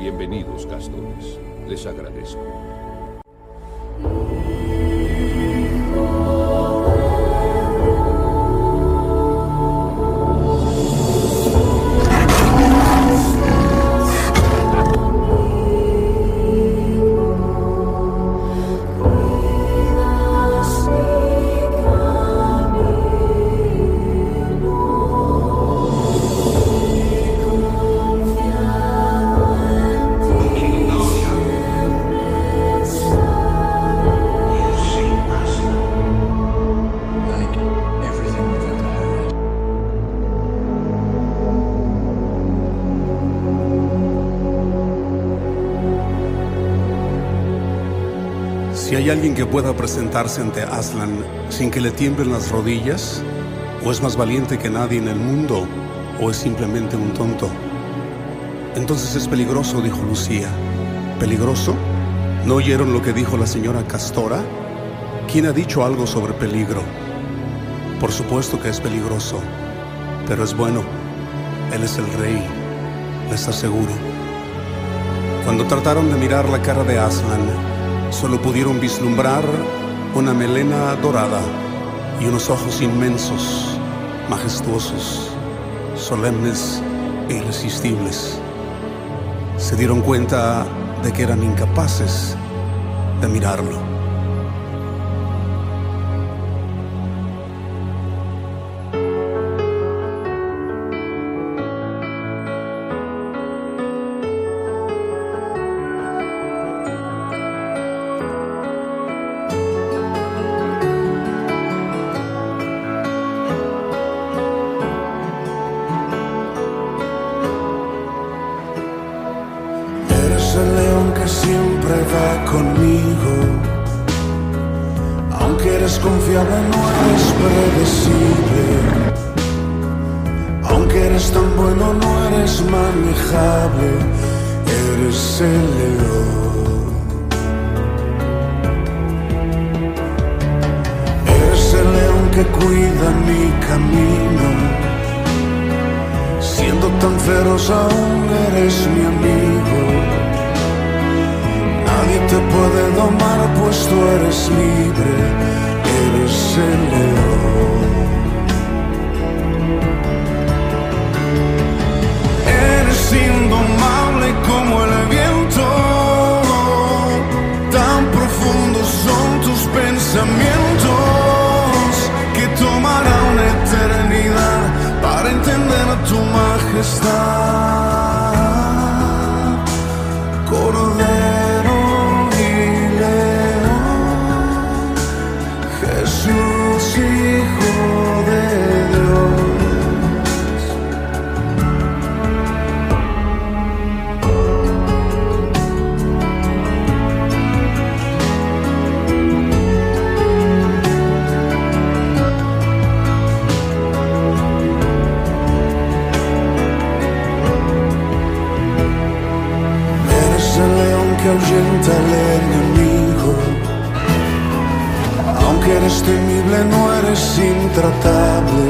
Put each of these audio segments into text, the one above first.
Bienvenidos, castores. Les agradezco. Si hay alguien que pueda presentarse ante Aslan sin que le tiemblen las rodillas, o es más valiente que nadie en el mundo, o es simplemente un tonto. Entonces es peligroso, dijo Lucía. ¿Peligroso? ¿No oyeron lo que dijo la señora Castora? ¿Quién ha dicho algo sobre peligro? Por supuesto que es peligroso, pero es bueno. Él es el rey, les aseguro. Cuando trataron de mirar la cara de Aslan, solo pudieron vislumbrar una melena dorada y unos ojos inmensos, majestuosos, solemnes e irresistibles. Se dieron cuenta de que eran incapaces de mirarlo. El león que siempre va conmigo. Aunque eres confiable, no eres predecible. Aunque eres tan bueno, no eres manejable. Eres el león. Eres el león que cuida mi camino. Siendo tan feroz, aún eres mi amigo. Nadie te puede domar, pues tú eres libre, eres el león. Eres indomable como el viento, tan profundos son tus pensamientos, que tomará una eternidad para entender tu majestad. Cordero Jesús, Hijo de Dios. Eres el león que ahuyenta al enemigo. Aunque eres temible, no eres intratable.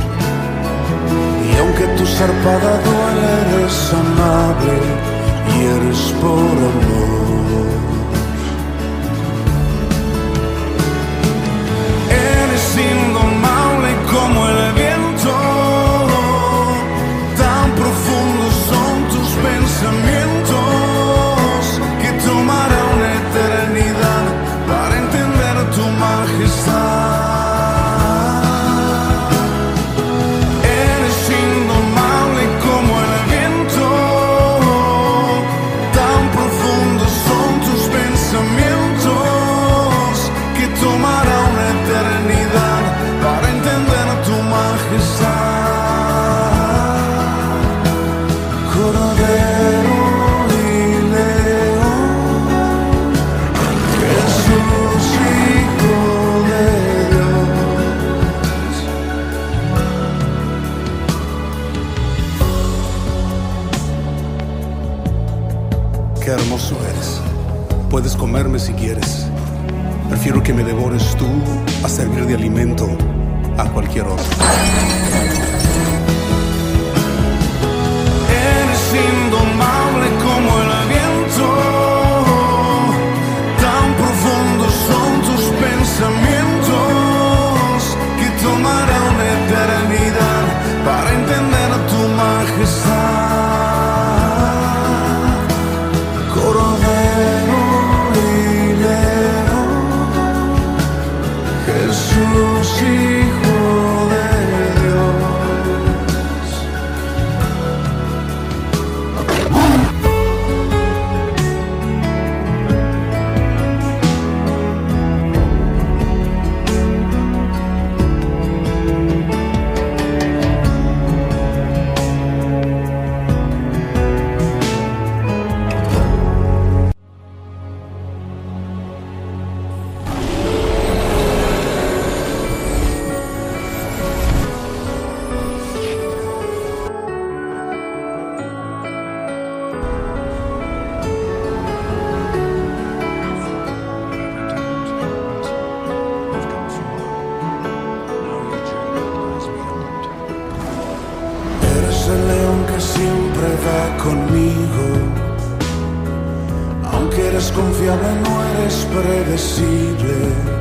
Y aunque tu zarpada duele, eres amable y eres por amor. Eres indomable como el viento, tan profundos son tus pensamientos, que tomará una eternidad para entender tu majestad. Eres indomable como el viento, tan profundos son tus pensamientos, que tomará una eternidad para entender tu majestad. Cordero y león, Jesús, Hijo de Dios. Qué hermoso eres. Puedes comerme si quieres. Prefiero que me devores tú a servir de alimento a cualquier otro. Eres indomable como el eres confiable, no eres predecible.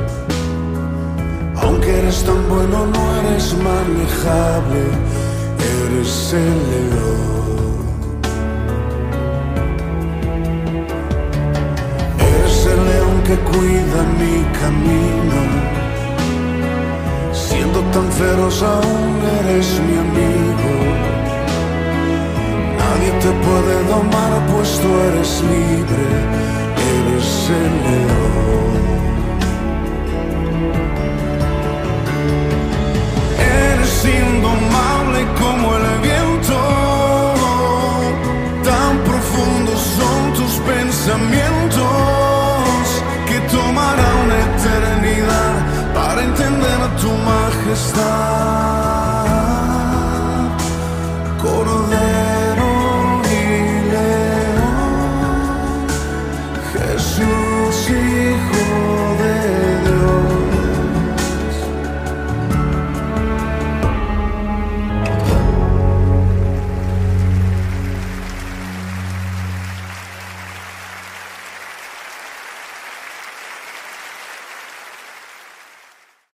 Aunque eres tan bueno, no eres manejable. Eres el león. Eres el león que cuida mi camino. Siendo tan feroz aún eres mi amigo. Nadie te puede domar, pues tú eres libre. Eres el león. Eres indomable como el viento. Tan profundos son tus pensamientos que tomará una eternidad para entender tu majestad.